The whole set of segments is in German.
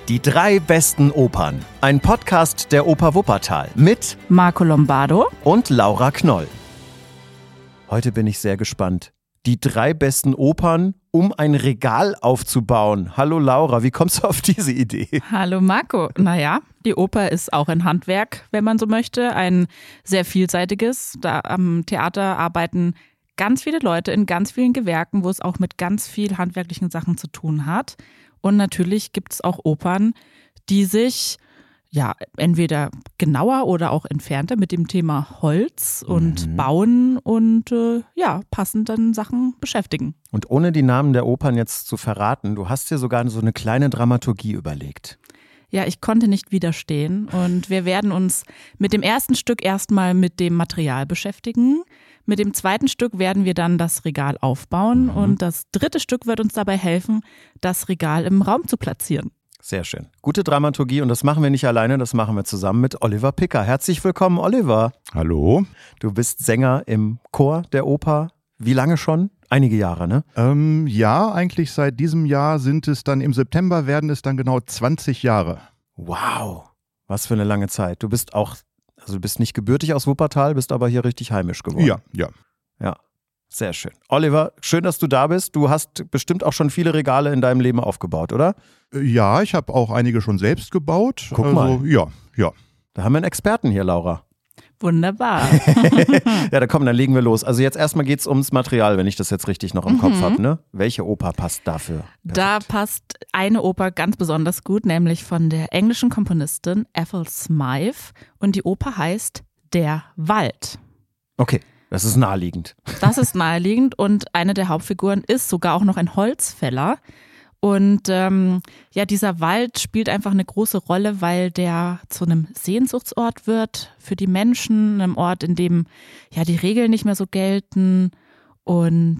Die 3 besten Opern. Ein Podcast der Oper Wuppertal mit Marco Lombardo und Laura Knoll. Heute bin ich sehr gespannt. Die 3 besten Opern, um ein Regal aufzubauen. Hallo Laura, wie kommst du auf diese Idee? Hallo Marco. Naja, die Oper ist auch ein Handwerk, wenn man so möchte. Ein sehr vielseitiges. Da am Theater arbeiten ganz viele Leute in ganz vielen Gewerken, wo es auch mit ganz viel handwerklichen Sachen zu tun hat. Und natürlich gibt es auch Opern, die sich entweder genauer oder auch entfernter mit dem Thema Holz und Bauen und passenden Sachen beschäftigen. Und ohne die Namen der Opern jetzt zu verraten, du hast dir sogar so eine kleine Dramaturgie überlegt. Ja, ich konnte nicht widerstehen und wir werden uns mit dem ersten Stück erstmal mit dem Material beschäftigen. Mit dem zweiten Stück werden wir dann das Regal aufbauen und das dritte Stück wird uns dabei helfen, das Regal im Raum zu platzieren. Sehr schön. Gute Dramaturgie und das machen wir nicht alleine, das machen wir zusammen mit Oliver Picker. Herzlich willkommen, Oliver. Hallo. Du bist Sänger im Chor der Oper. Wie lange schon? Einige Jahre, ne? Ja, eigentlich seit diesem Jahr im September werden es dann genau 20 Jahre. Wow, was für eine lange Zeit. Du bist nicht gebürtig aus Wuppertal, bist aber hier richtig heimisch geworden. Ja. Ja, sehr schön. Oliver, schön, dass du da bist. Du hast bestimmt auch schon viele Regale in deinem Leben aufgebaut, oder? Ja, ich habe auch einige schon selbst gebaut. Guck mal. Ja. Da haben wir einen Experten hier, Laura. Wunderbar. Ja, dann legen wir los. Also jetzt erstmal geht es ums Material, wenn ich das jetzt richtig noch im Kopf habe, ne? Welche Oper passt dafür? Perfekt. Da passt eine Oper ganz besonders gut, nämlich von der englischen Komponistin Ethel Smyth und die Oper heißt Der Wald. Okay, das ist naheliegend. Das ist naheliegend und eine der Hauptfiguren ist sogar auch noch ein Holzfäller. Und dieser Wald spielt einfach eine große Rolle, weil der zu einem Sehnsuchtsort wird für die Menschen, einem Ort, in dem die Regeln nicht mehr so gelten. Und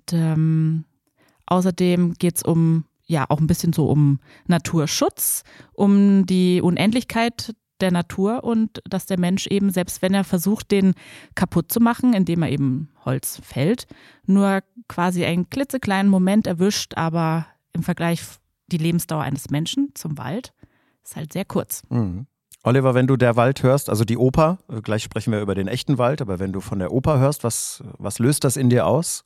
außerdem geht es auch ein bisschen so um Naturschutz, um die Unendlichkeit der Natur und dass der Mensch eben, selbst wenn er versucht, den kaputt zu machen, indem er eben Holz fällt, nur quasi einen klitzekleinen Moment erwischt, aber im Vergleich die Lebensdauer eines Menschen zum Wald ist halt sehr kurz. Mhm. Oliver, wenn du Der Wald hörst, also die Oper, gleich sprechen wir über den echten Wald, aber wenn du von der Oper hörst, was löst das in dir aus?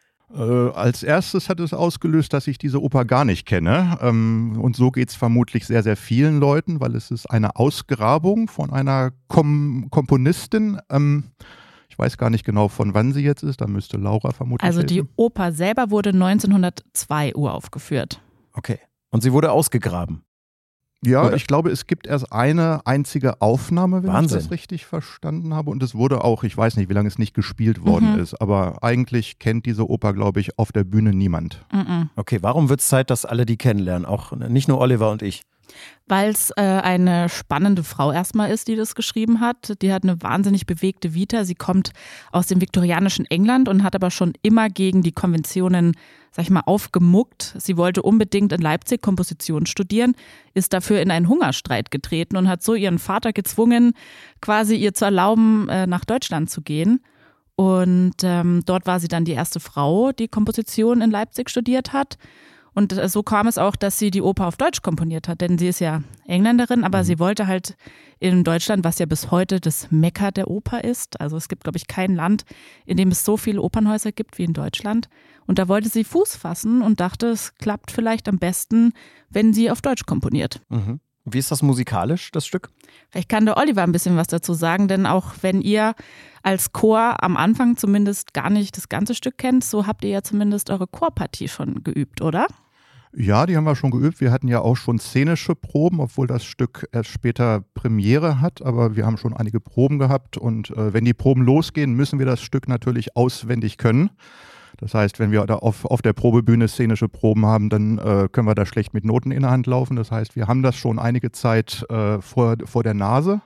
Als erstes hat es ausgelöst, dass ich diese Oper gar nicht kenne. Und so geht es vermutlich sehr, sehr vielen Leuten, weil es ist eine Ausgrabung von einer Komponistin. Ich weiß gar nicht genau, von wann sie jetzt ist, da müsste Laura vermutlich Also die helfen. Oper selber wurde 1902 uraufgeführt. Okay. Und sie wurde ausgegraben? Ja, Oder? ich glaube, es gibt erst eine einzige Aufnahme, wenn Wahnsinn. ich das richtig verstanden habe. Und es wurde auch, ich weiß nicht, wie lange es nicht gespielt worden ist, aber eigentlich kennt diese Oper, glaube ich, auf der Bühne niemand. Okay, warum wird es Zeit, dass alle die kennenlernen? Auch nicht nur Oliver und ich. Weil es eine spannende Frau erstmal ist, die das geschrieben hat. Die hat eine wahnsinnig bewegte Vita. Sie kommt aus dem viktorianischen England und hat aber schon immer gegen die Konventionen, aufgemuckt. Sie wollte unbedingt in Leipzig Komposition studieren, ist dafür in einen Hungerstreit getreten und hat so ihren Vater gezwungen, quasi ihr zu erlauben, nach Deutschland zu gehen. Und dort war sie dann die erste Frau, die Komposition in Leipzig studiert hat. Und so kam es auch, dass sie die Oper auf Deutsch komponiert hat, denn sie ist ja Engländerin, aber sie wollte halt in Deutschland, was ja bis heute das Mekka der Oper ist, also es gibt, glaube ich, kein Land, in dem es so viele Opernhäuser gibt wie in Deutschland. Und da wollte sie Fuß fassen und dachte, es klappt vielleicht am besten, wenn sie auf Deutsch komponiert. Mhm. Wie ist das musikalisch, das Stück? Vielleicht kann der Oliver ein bisschen was dazu sagen, denn auch wenn ihr als Chor am Anfang zumindest gar nicht das ganze Stück kennt, so habt ihr ja zumindest eure Chorpartie schon geübt, oder? Ja, die haben wir schon geübt. Wir hatten ja auch schon szenische Proben, obwohl das Stück erst später Premiere hat. Aber wir haben schon einige Proben gehabt. Und wenn die Proben losgehen, müssen wir das Stück natürlich auswendig können. Das heißt, wenn wir da auf der Probebühne szenische Proben haben, dann können wir da schlecht mit Noten in der Hand laufen. Das heißt, wir haben das schon einige Zeit vor der Nase.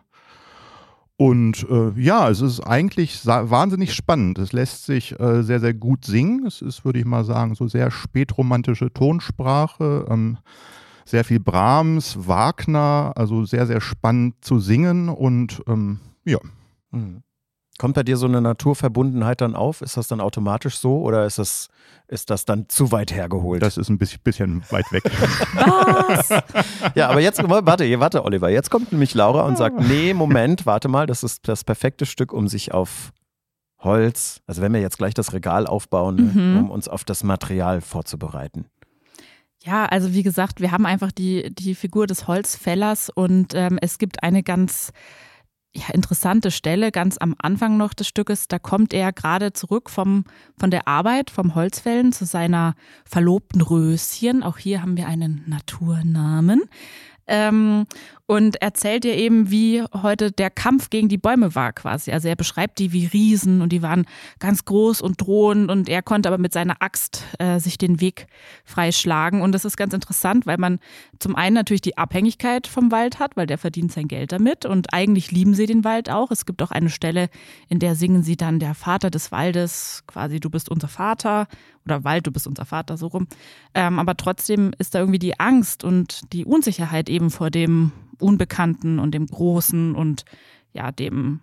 Und es ist eigentlich wahnsinnig spannend. Es lässt sich sehr, sehr gut singen. Es ist, würde ich mal sagen, so sehr spätromantische Tonsprache, sehr viel Brahms, Wagner, also sehr, sehr spannend zu singen und ja. Mhm. Kommt bei dir so eine Naturverbundenheit dann auf? Ist das dann automatisch so oder ist das dann zu weit hergeholt? Das ist ein bisschen weit weg. Was? Ja, aber jetzt, warte, Oliver, jetzt kommt nämlich Laura und sagt, nee, Moment, warte mal, das ist das perfekte Stück, um sich auf Holz, also wenn wir jetzt gleich das Regal aufbauen, um uns auf das Material vorzubereiten. Ja, also wie gesagt, wir haben einfach die Figur des Holzfällers und es gibt eine ganz interessante Stelle ganz am Anfang noch des Stückes. Da kommt er gerade zurück von der Arbeit, vom Holzfällen zu seiner Verlobten Röschen. Auch hier haben wir einen Naturnamen. Und erzählt ihr eben, wie heute der Kampf gegen die Bäume war quasi. Also er beschreibt die wie Riesen und die waren ganz groß und drohend und er konnte aber mit seiner Axt sich den Weg freischlagen. Und das ist ganz interessant, weil man zum einen natürlich die Abhängigkeit vom Wald hat, weil der verdient sein Geld damit und eigentlich lieben sie den Wald auch. Es gibt auch eine Stelle, in der singen sie dann der Vater des Waldes, quasi du bist unser Vater oder Wald, du bist unser Vater, so rum. Aber trotzdem ist da irgendwie die Angst und die Unsicherheit eben vor dem Unbekannten und dem Großen und ja, dem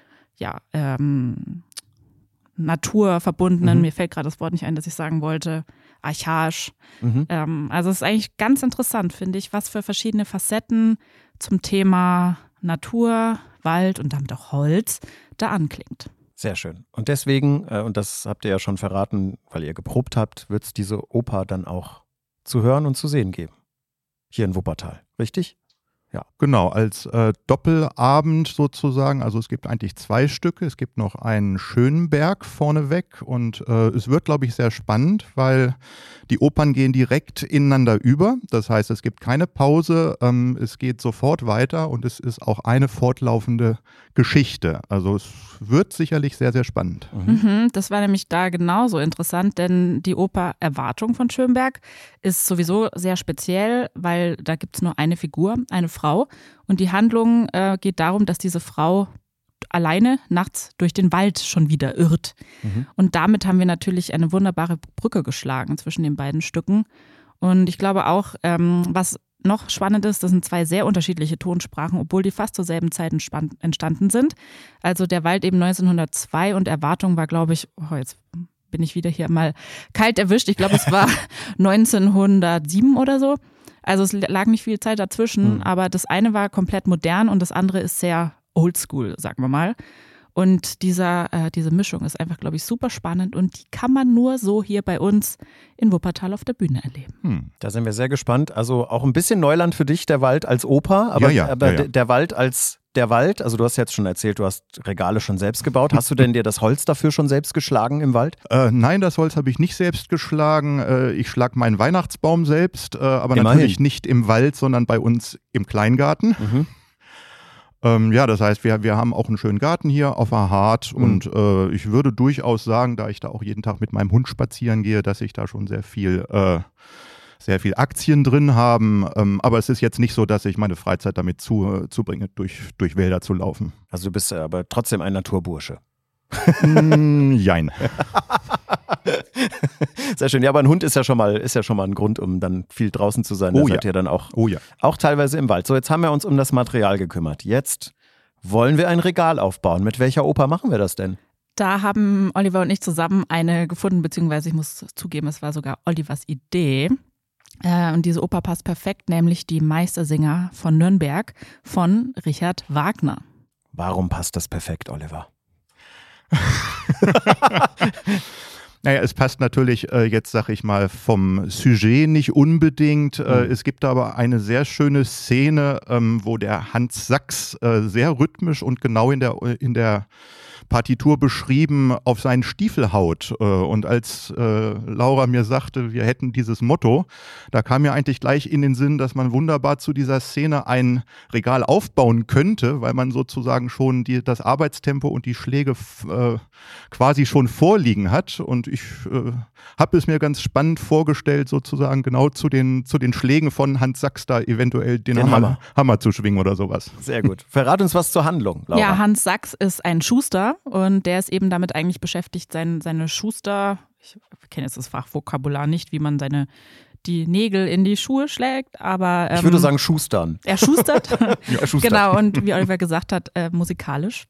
Naturverbundenen, mir fällt gerade das Wort nicht ein, das ich sagen wollte, archaisch. Also es ist eigentlich ganz interessant, finde ich, was für verschiedene Facetten zum Thema Natur, Wald und damit auch Holz da anklingt. Sehr schön. Und deswegen, und das habt ihr ja schon verraten, weil ihr geprobt habt, wird es diese Oper dann auch zu hören und zu sehen geben. Hier in Wuppertal, richtig? Ja. Genau, als Doppelabend sozusagen. Also es gibt eigentlich 2 Stücke. Es gibt noch einen Schönberg vorneweg und es wird, glaube ich, sehr spannend, weil die Opern gehen direkt ineinander über. Das heißt, es gibt keine Pause, es geht sofort weiter und es ist auch eine fortlaufende Geschichte. Also es wird sicherlich sehr, sehr spannend. Das war nämlich da genauso interessant, denn die Oper Erwartung von Schönberg ist sowieso sehr speziell, weil da gibt es nur eine Figur, eine Frau. Und die Handlung geht darum, dass diese Frau alleine nachts durch den Wald schon wieder irrt. Und damit haben wir natürlich eine wunderbare Brücke geschlagen zwischen den beiden Stücken. Und ich glaube auch, was noch spannend ist, das sind 2 sehr unterschiedliche Tonsprachen, obwohl die fast zur selben Zeit entstanden sind. Also der Wald eben 1902 und Erwartung war, glaube ich, jetzt bin ich wieder hier mal kalt erwischt. Ich glaube, es war 1907 oder so. Also es lag nicht viel Zeit dazwischen, aber das eine war komplett modern und das andere ist sehr oldschool, sagen wir mal. Und diese Mischung ist einfach, glaube ich, super spannend und die kann man nur so hier bei uns in Wuppertal auf der Bühne erleben. Da sind wir sehr gespannt. Also auch ein bisschen Neuland für dich, der Wald als Oper, aber der Wald als der Wald, also du hast jetzt schon erzählt, du hast Regale schon selbst gebaut. Hast du denn dir das Holz dafür schon selbst geschlagen im Wald? Nein, das Holz habe ich nicht selbst geschlagen. Ich schlage meinen Weihnachtsbaum selbst, aber Immerhin. Natürlich nicht im Wald, sondern bei uns im Kleingarten. Ja, das heißt, wir haben auch einen schönen Garten hier auf der Hart und ich würde durchaus sagen, da ich da auch jeden Tag mit meinem Hund spazieren gehe, dass ich da schon sehr viel Aktien drin haben, aber es ist jetzt nicht so, dass ich meine Freizeit damit zubringe, durch Wälder zu laufen. Also du bist aber trotzdem ein Naturbursche. Jein. Sehr schön. Ja, aber ein Hund ist ja schon mal ein Grund, um dann viel draußen zu sein. Da seid ihr dann auch teilweise im Wald. So, jetzt haben wir uns um das Material gekümmert. Jetzt wollen wir ein Regal aufbauen. Mit welcher Oper machen wir das denn? Da haben Oliver und ich zusammen eine gefunden, beziehungsweise ich muss zugeben, es war sogar Olivers Idee. Und diese Oper passt perfekt, nämlich die Meistersinger von Nürnberg von Richard Wagner. Warum passt das perfekt, Oliver? Naja, es passt natürlich jetzt, sag ich mal, vom Sujet nicht unbedingt. Es gibt aber eine sehr schöne Szene, wo der Hans Sachs sehr rhythmisch und genau in der Partitur beschrieben auf seinen Stiefel haut. Und als Laura mir sagte, wir hätten dieses Motto, da kam mir eigentlich gleich in den Sinn, dass man wunderbar zu dieser Szene ein Regal aufbauen könnte, weil man sozusagen schon das Arbeitstempo und die Schläge quasi schon vorliegen hat. Und ich habe es mir ganz spannend vorgestellt, sozusagen genau zu den Schlägen von Hans Sachs da eventuell den Hammer zu schwingen oder sowas. Sehr gut. Verrat uns was zur Handlung, Laura. Ja, Hans Sachs ist ein Schuster und der ist eben damit eigentlich beschäftigt, seine Schuster, ich kenne jetzt das Fachvokabular nicht, wie man die Nägel in die Schuhe schlägt, aber ich würde sagen schustern. Er schustert. Ja, er schustert. Genau, und wie Oliver gesagt hat, musikalisch.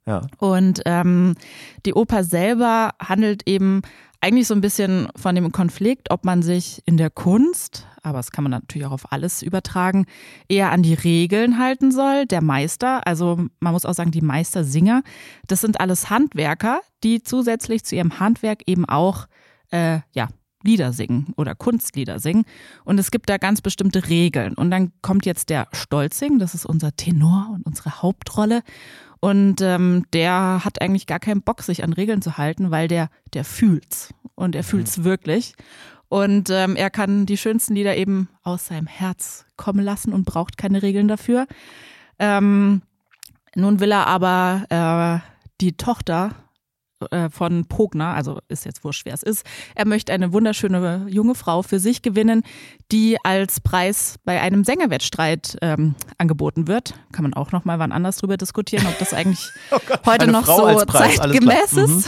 Ja. Und die Oper selber handelt eben eigentlich so ein bisschen von dem Konflikt, ob man sich in der Kunst, aber das kann man natürlich auch auf alles übertragen, eher an die Regeln halten soll. Der Meister, also man muss auch sagen, die Meistersinger, das sind alles Handwerker, die zusätzlich zu ihrem Handwerk eben auch Lieder singen oder Kunstlieder singen. Und es gibt da ganz bestimmte Regeln. Und dann kommt jetzt der Stolzing, das ist unser Tenor und unsere Hauptrolle. Und der hat eigentlich gar keinen Bock, sich an Regeln zu halten, weil der fühlt's. Und er fühlt's wirklich. Und er kann die schönsten Lieder eben aus seinem Herz kommen lassen und braucht keine Regeln dafür. Nun will er aber die Tochter von Pogner, also ist jetzt wurscht, wer es ist. Er möchte eine wunderschöne junge Frau für sich gewinnen, die als Preis bei einem Sängerwettstreit angeboten wird. Kann man auch noch mal wann anders drüber diskutieren, ob das eigentlich heute noch so zeitgemäß ist.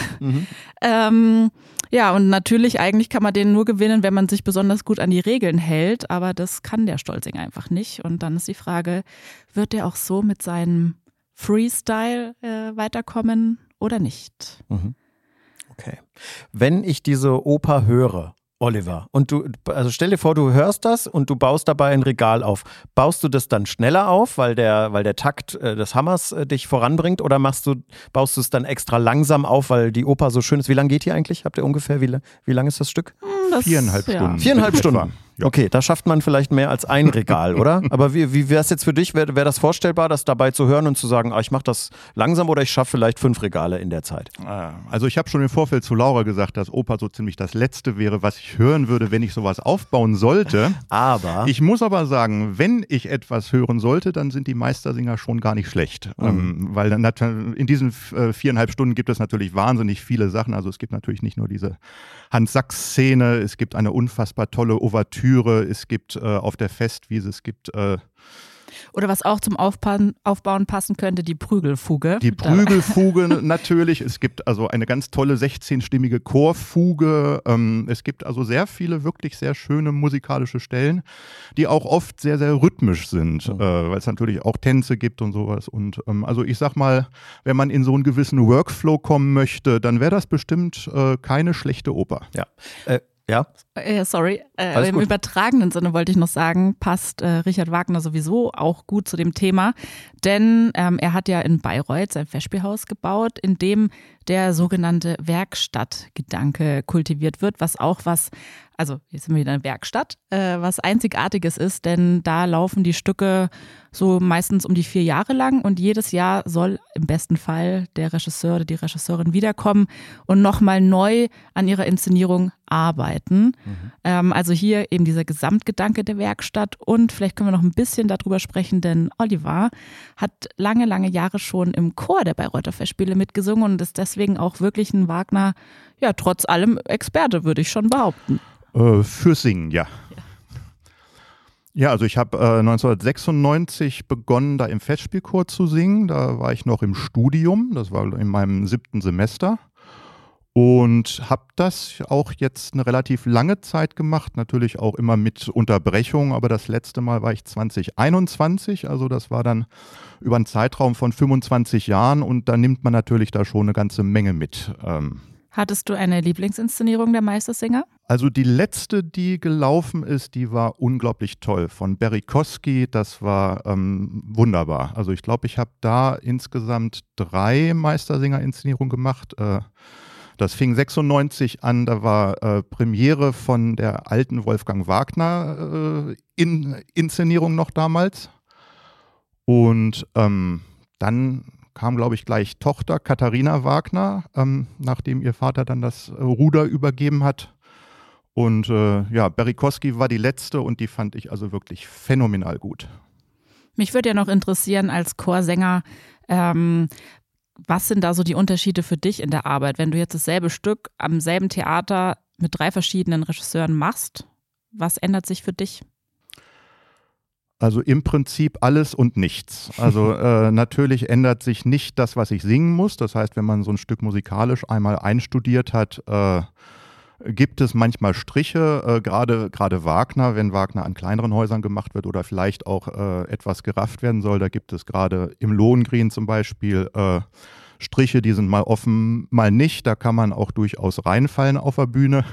Ja, und natürlich eigentlich kann man den nur gewinnen, wenn man sich besonders gut an die Regeln hält, aber das kann der Stolzing einfach nicht. Und dann ist die Frage, wird er auch so mit seinem Freestyle weiterkommen oder nicht? Okay. Wenn ich diese Oper höre, Oliver, und also stell dir vor, du hörst das und du baust dabei ein Regal auf. Baust du das dann schneller auf, weil der Takt des Hammers dich voranbringt, oder baust du es dann extra langsam auf, weil die Oper so schön ist? Wie lange geht die eigentlich? Habt ihr ungefähr, wie lang ist das Stück? 4,5 Stunden. 4,5 Stunden. Ja. Okay, da schafft man vielleicht mehr als ein Regal, oder? Aber wie wäre es jetzt für dich? Wäre das vorstellbar, das dabei zu hören und zu sagen, ich mache das langsam oder ich schaffe vielleicht 5 Regale in der Zeit? Also ich habe schon im Vorfeld zu Laura gesagt, dass Oper so ziemlich das Letzte wäre, was ich hören würde, wenn ich sowas aufbauen sollte. Aber ich muss aber sagen, wenn ich etwas hören sollte, dann sind die Meistersinger schon gar nicht schlecht. Weil dann in diesen 4,5 Stunden gibt es natürlich wahnsinnig viele Sachen. Also es gibt natürlich nicht nur diese Hans-Sachs-Szene, es gibt eine unfassbar tolle Ouvertüre, es gibt auf der Festwiese, es gibt oder was auch zum Aufbauen passen könnte, die Prügelfuge. Die Prügelfuge natürlich. Es gibt also eine ganz tolle 16-stimmige Chorfuge. Es gibt also sehr viele wirklich sehr schöne musikalische Stellen, die auch oft sehr, sehr rhythmisch sind, weil es natürlich auch Tänze gibt und sowas. Und also ich sag mal, wenn man in so einen gewissen Workflow kommen möchte, dann wäre das bestimmt keine schlechte Oper. Ja. Ja? Sorry, im übertragenen Sinne wollte ich noch sagen, passt Richard Wagner sowieso auch gut zu dem Thema, denn er hat ja in Bayreuth sein Festspielhaus gebaut, in dem der sogenannte Werkstattgedanke kultiviert wird, was also jetzt sind wir wieder in der Werkstatt, was Einzigartiges ist, denn da laufen die Stücke so meistens um die 4 Jahre lang und jedes Jahr soll im besten Fall der Regisseur oder die Regisseurin wiederkommen und nochmal neu an ihrer Inszenierung arbeiten. Also hier eben dieser Gesamtgedanke der Werkstatt und vielleicht können wir noch ein bisschen darüber sprechen, denn Oliver hat lange, lange Jahre schon im Chor der Bayreuther Festspiele mitgesungen und ist deswegen auch wirklich ein Wagner, ja trotz allem Experte, würde ich schon behaupten. Fürs Singen, ja. Ja, also ich habe 1996 begonnen, da im Festspielchor zu singen. Da war ich noch im Studium, das war in meinem 7. Semester. Und habe das auch jetzt eine relativ lange Zeit gemacht, natürlich auch immer mit Unterbrechung, aber das letzte Mal war ich 2021, also das war dann über einen Zeitraum von 25 Jahren und da nimmt man natürlich da schon eine ganze Menge mit. Hattest du eine Lieblingsinszenierung der Meistersinger? Also die letzte, die gelaufen ist, die war unglaublich toll. Von Berikowski, das war wunderbar. Also ich glaube, ich habe da insgesamt 3 Meistersinger-Inszenierungen gemacht. Das fing 96 an, da war Premiere von der alten Wolfgang Wagner Inszenierung noch damals. Und dann kam, glaube ich, gleich Tochter Katharina Wagner, nachdem ihr Vater dann das Ruder übergeben hat. Und Berikowski war die letzte und die fand ich also wirklich phänomenal gut. Mich würde ja noch interessieren als Chorsänger, was sind da so die Unterschiede für dich in der Arbeit, wenn du jetzt dasselbe Stück am selben Theater mit 3 verschiedenen Regisseuren machst? Was ändert sich für dich? Also im Prinzip alles und nichts. Also natürlich ändert sich nicht das, was ich singen muss. Das heißt, wenn man so ein Stück musikalisch einmal einstudiert hat, gibt es manchmal Striche, gerade Wagner, wenn Wagner an kleineren Häusern gemacht wird oder vielleicht auch etwas gerafft werden soll. Da gibt es gerade im Lohengrin zum Beispiel Striche, die sind mal offen, mal nicht. Da kann man auch durchaus reinfallen auf der Bühne.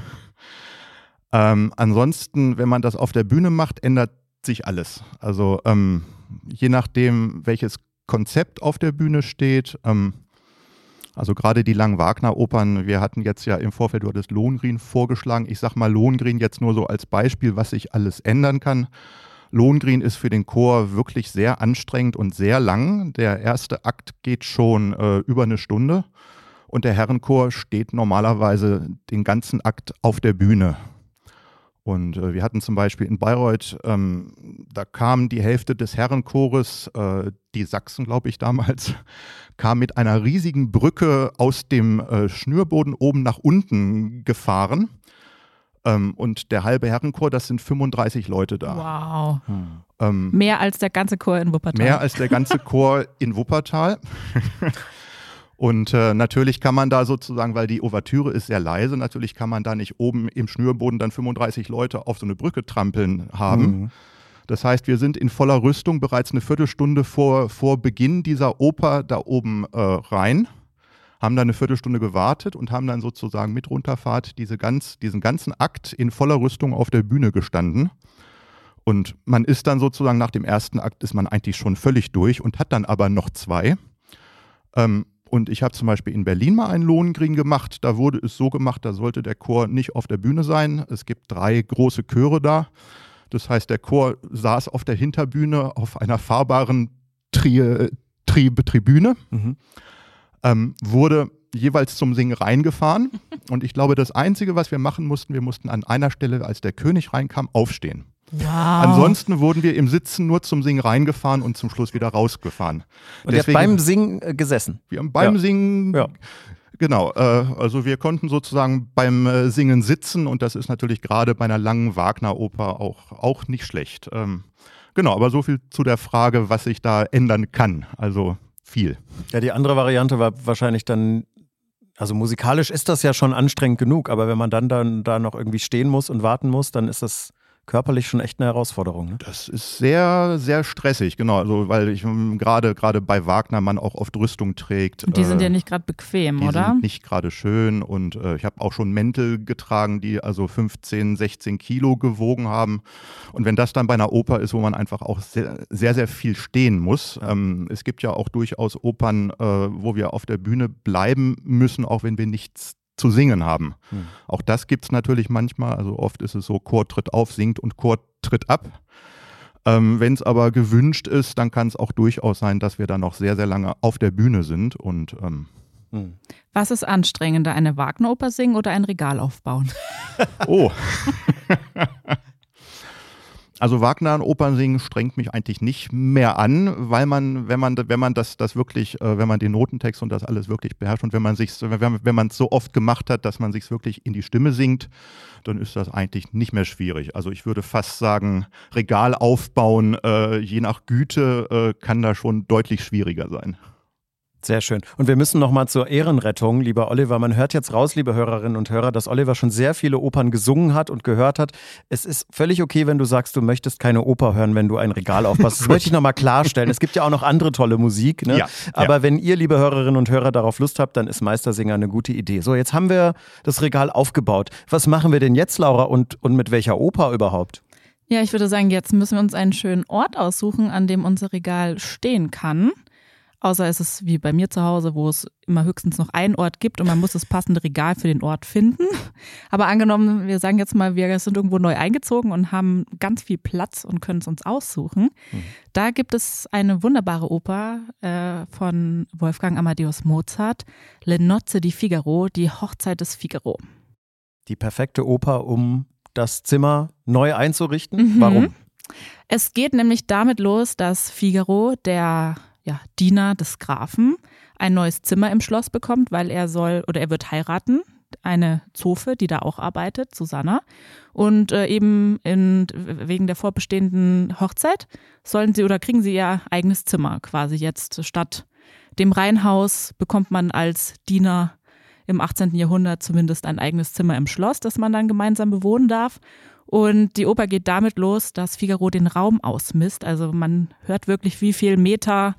Ansonsten, wenn man das auf der Bühne macht, ändert sich alles. Also je nachdem, welches Konzept auf der Bühne steht. Also gerade die langen Wagner-Opern, wir hatten jetzt ja im Vorfeld, du hattest Lohengrin vorgeschlagen. Ich sag mal Lohengrin jetzt nur so als Beispiel, was sich alles ändern kann. Lohengrin ist für den Chor wirklich sehr anstrengend und sehr lang. Der erste Akt geht schon über eine Stunde und der Herrenchor steht normalerweise den ganzen Akt auf der Bühne. Und wir hatten zum Beispiel in Bayreuth, da kam die Hälfte des Herrenchores, die Sachsen, glaube ich, damals, kam mit einer riesigen Brücke aus dem Schnürboden oben nach unten gefahren. Und der halbe Herrenchor, das sind 35 Leute da. Wow. Mehr als der ganze Chor in Wuppertal. Mehr als der ganze Chor in Wuppertal. Und natürlich kann man da sozusagen, weil die Ouvertüre ist sehr leise, natürlich kann man da nicht oben im Schnürboden dann 35 Leute auf so eine Brücke trampeln haben. Mhm. Das heißt, wir sind in voller Rüstung bereits eine Viertelstunde vor Beginn dieser Oper da oben rein, haben dann eine Viertelstunde gewartet und haben dann sozusagen mit Runterfahrt diesen ganzen Akt in voller Rüstung auf der Bühne gestanden. Und man ist dann sozusagen nach dem ersten Akt ist man eigentlich schon völlig durch und hat dann aber noch zwei. Und ich habe zum Beispiel in Berlin mal einen Lohengrin gemacht. Da wurde es so gemacht, da sollte der Chor nicht auf der Bühne sein. Es gibt 3 große Chöre da. Das heißt, der Chor saß auf der Hinterbühne auf einer fahrbaren Tribüne, wurde jeweils zum Singen reingefahren. Und ich glaube, das Einzige, was wir machen mussten, wir mussten an einer Stelle, als der König reinkam, aufstehen. Wow. Ansonsten wurden wir im Sitzen nur zum Singen reingefahren und zum Schluss wieder rausgefahren. Und ihr habt beim Singen gesessen? Wir haben beim Singen, genau, also wir konnten sozusagen beim Singen sitzen und das ist natürlich gerade bei einer langen Wagner-Oper auch nicht schlecht. Genau, aber so viel zu der Frage, was sich da ändern kann, also viel. Ja, die andere Variante war wahrscheinlich dann, also musikalisch ist das ja schon anstrengend genug, aber wenn man dann da noch irgendwie stehen muss und warten muss, dann ist das körperlich schon echt eine Herausforderung. Ne? Das ist sehr, sehr stressig, genau. Also, weil ich gerade bei Wagner man auch oft Rüstung trägt. Und die sind ja nicht gerade bequem, oder? Die sind nicht gerade schön und ich habe auch schon Mäntel getragen, die also 15, 16 Kilo gewogen haben. Und wenn das dann bei einer Oper ist, wo man einfach auch sehr, sehr, sehr viel stehen muss. Es gibt ja auch durchaus Opern, wo wir auf der Bühne bleiben müssen, auch wenn wir nichts zu singen haben. Auch das gibt es natürlich manchmal, also oft ist es so, Chor tritt auf, singt und Chor tritt ab. Wenn es aber gewünscht ist, dann kann es auch durchaus sein, dass wir dann noch sehr, sehr lange auf der Bühne sind. Und was ist anstrengender, eine Wagner-Oper singen oder ein Regal aufbauen? Oh. Also Wagner und Opern singen strengt mich eigentlich nicht mehr an, weil man, wenn man das wirklich, wenn man den Notentext und das alles wirklich beherrscht und wenn man es so oft gemacht hat, dass man sich wirklich in die Stimme singt, dann ist das eigentlich nicht mehr schwierig. Also ich würde fast sagen, Regal aufbauen, je nach Güte, kann da schon deutlich schwieriger sein. Sehr schön. Und wir müssen nochmal zur Ehrenrettung, lieber Oliver. Man hört jetzt raus, liebe Hörerinnen und Hörer, dass Oliver schon sehr viele Opern gesungen hat und gehört hat. Es ist völlig okay, wenn du sagst, du möchtest keine Oper hören, wenn du ein Regal aufpasst. Das möchte ich nochmal klarstellen. Es gibt ja auch noch andere tolle Musik. Ne? Ja, aber wenn ihr, liebe Hörerinnen und Hörer, darauf Lust habt, dann ist Meistersinger eine gute Idee. So, jetzt haben wir das Regal aufgebaut. Was machen wir denn jetzt, Laura, und mit welcher Oper überhaupt? Ja, ich würde sagen, jetzt müssen wir uns einen schönen Ort aussuchen, an dem unser Regal stehen kann. Außer es ist wie bei mir zu Hause, wo es immer höchstens noch einen Ort gibt und man muss das passende Regal für den Ort finden. Aber angenommen, wir sagen jetzt mal, wir sind irgendwo neu eingezogen und haben ganz viel Platz und können es uns aussuchen. Da gibt es eine wunderbare Oper von Wolfgang Amadeus Mozart, Le Nozze di Figaro, die Hochzeit des Figaro. Die perfekte Oper, um das Zimmer neu einzurichten. Warum? Es geht nämlich damit los, dass Figaro, der Diener des Grafen, ein neues Zimmer im Schloss bekommt, weil er wird heiraten, eine Zofe, die da auch arbeitet, Susanna. Und eben wegen der vorbestehenden Hochzeit kriegen sie ihr eigenes Zimmer quasi jetzt. Statt dem Reihenhaus bekommt man als Diener im 18. Jahrhundert zumindest ein eigenes Zimmer im Schloss, das man dann gemeinsam bewohnen darf. Und die Oper geht damit los, dass Figaro den Raum ausmisst. Also man hört wirklich, wie viel Meter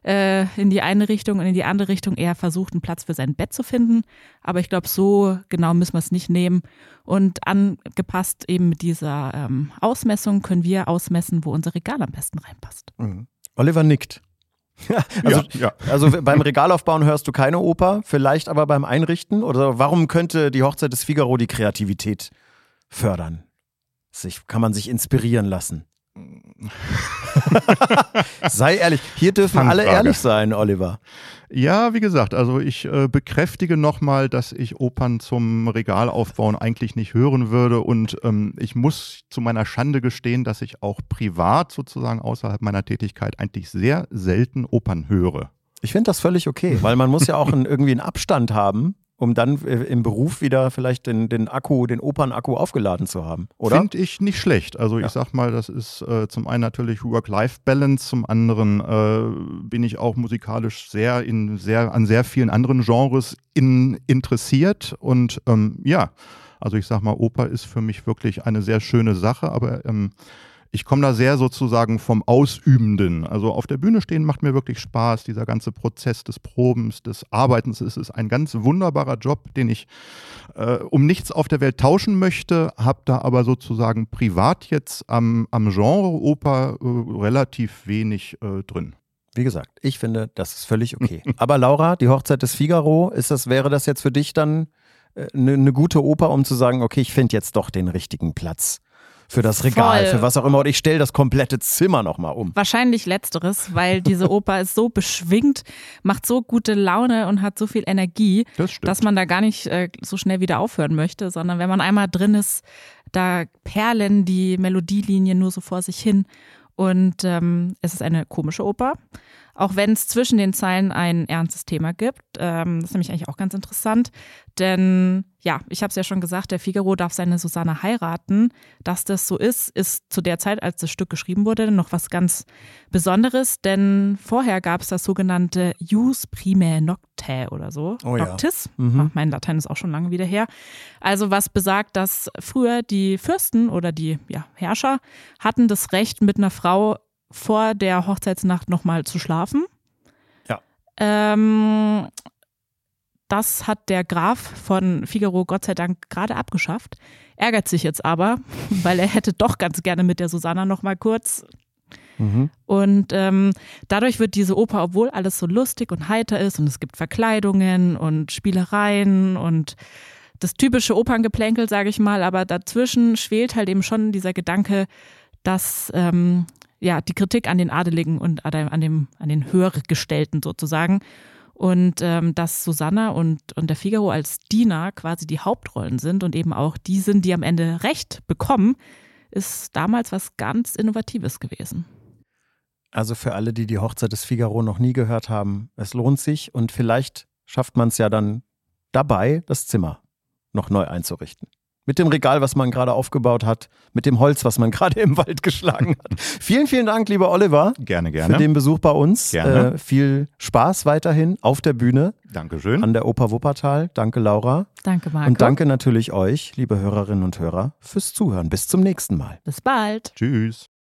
in die eine Richtung und in die andere Richtung eher versucht, einen Platz für sein Bett zu finden. Aber ich glaube, so genau müssen wir es nicht nehmen. Und angepasst eben mit dieser Ausmessung können wir ausmessen, wo unser Regal am besten reinpasst. Mhm. Oliver nickt. Also beim Regalaufbauen hörst du keine Oper, vielleicht aber beim Einrichten? Oder warum könnte die Hochzeit des Figaro die Kreativität fördern? Kann man sich inspirieren lassen? Sei ehrlich, hier dürfen alle ehrlich sein, Oliver. Ja, wie gesagt, also ich bekräftige nochmal, dass ich Opern zum Regalaufbauen eigentlich nicht hören würde und ich muss zu meiner Schande gestehen, dass ich auch privat sozusagen außerhalb meiner Tätigkeit eigentlich sehr selten Opern höre. Ich finde das völlig okay, weil man muss ja auch irgendwie einen Abstand haben, um dann im Beruf wieder vielleicht den Opernakku aufgeladen zu haben, oder? Finde ich nicht schlecht. Also ich sag mal, das ist zum einen natürlich Work-Life-Balance, zum anderen bin ich auch musikalisch an sehr vielen anderen Genres interessiert und also ich sag mal, Oper ist für mich wirklich eine sehr schöne Sache, aber ich komme da sehr sozusagen vom Ausübenden. Also auf der Bühne stehen macht mir wirklich Spaß. Dieser ganze Prozess des Probens, des Arbeitens, es ist ein ganz wunderbarer Job, den ich um nichts auf der Welt tauschen möchte, habe da aber sozusagen privat jetzt am Genre Oper relativ wenig drin. Wie gesagt, ich finde, das ist völlig okay. Aber Laura, die Hochzeit des Figaro, wäre das jetzt für dich dann eine gute Oper, um zu sagen, okay, ich finde jetzt doch den richtigen Platz für das Regal, für was auch immer. Und ich stelle das komplette Zimmer nochmal um. Wahrscheinlich Letzteres, weil diese Oper ist so beschwingt, macht so gute Laune und hat so viel Energie, dass man da gar nicht so schnell wieder aufhören möchte, sondern wenn man einmal drin ist, da perlen die Melodielinien nur so vor sich hin. Und es ist eine komische Oper, auch wenn es zwischen den Zeilen ein ernstes Thema gibt. Das ist nämlich eigentlich auch ganz interessant, denn ja, ich habe es ja schon gesagt, der Figaro darf seine Susanna heiraten. Dass das so ist zu der Zeit, als das Stück geschrieben wurde, noch was ganz Besonderes, denn vorher gab es das sogenannte Jus Primae Noctae oder so, Noctis. Ja. Mein Latein ist auch schon lange wieder her. Also was besagt, dass früher die Fürsten oder die Herrscher hatten das Recht, mit einer Frau vor der Hochzeitsnacht nochmal zu schlafen. Ja. Das hat der Graf von Figaro Gott sei Dank gerade abgeschafft. Ärgert sich jetzt aber, weil er hätte doch ganz gerne mit der Susanna nochmal kurz. Und dadurch wird diese Oper, obwohl alles so lustig und heiter ist und es gibt Verkleidungen und Spielereien und das typische Operngeplänkel, sage ich mal, aber dazwischen schwelt halt eben schon dieser Gedanke, dass die Kritik an den Adeligen und an den Höhergestellten sozusagen. Und dass Susanna und der Figaro als Diener quasi die Hauptrollen sind und eben auch die sind, die am Ende Recht bekommen, ist damals was ganz Innovatives gewesen. Also für alle, die Hochzeit des Figaro noch nie gehört haben, es lohnt sich und vielleicht schafft man es ja dann dabei, das Zimmer noch neu einzurichten. Mit dem Regal, was man gerade aufgebaut hat, mit dem Holz, was man gerade im Wald geschlagen hat. Vielen, vielen Dank, lieber Oliver. Gerne. Für den Besuch bei uns. Gerne. Viel Spaß weiterhin auf der Bühne. Dankeschön. An der Oper Wuppertal. Danke, Laura. Danke, Marco. Und danke natürlich euch, liebe Hörerinnen und Hörer, fürs Zuhören. Bis zum nächsten Mal. Bis bald. Tschüss.